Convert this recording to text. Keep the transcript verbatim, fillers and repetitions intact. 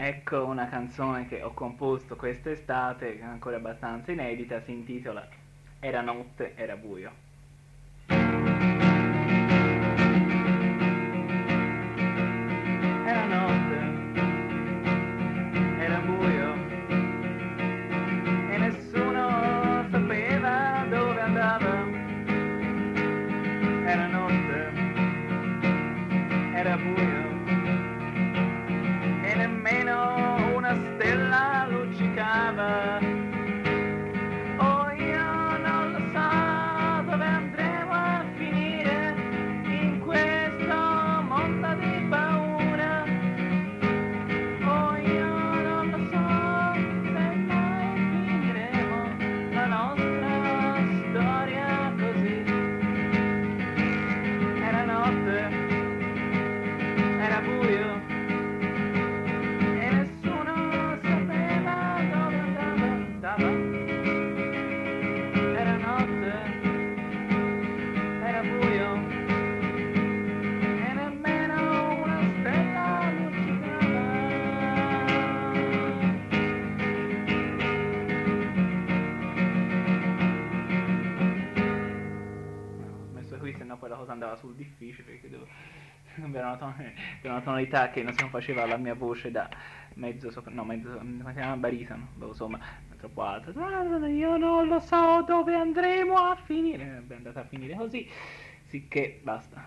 Ecco una canzone che ho composto quest'estate, che è ancora abbastanza inedita, si intitola Era notte, era buio. Era notte, era buio e nessuno sapeva dove andava. Era notte, era buio e nemmeno una stella luccicava. Oh, io non lo so dove andremo a finire in questo mondo di paura. Oh, io non lo so se mai finiremo la nostra storia così. Era notte, era buio e nessuno sapeva dove andava, stava. Era notte, era buio e nemmeno una stella luccicava. Ho messo qui, sennò poi la cosa andava sul difficile, perché devo cambiare una, ton- una tonalità che non si faceva alla mia voce da mezzo sopra, no, mezzo, come si chiama, baritono, boh, insomma, troppo alta. Io non lo so dove andremo a finire, è andata a finire così, sicché basta.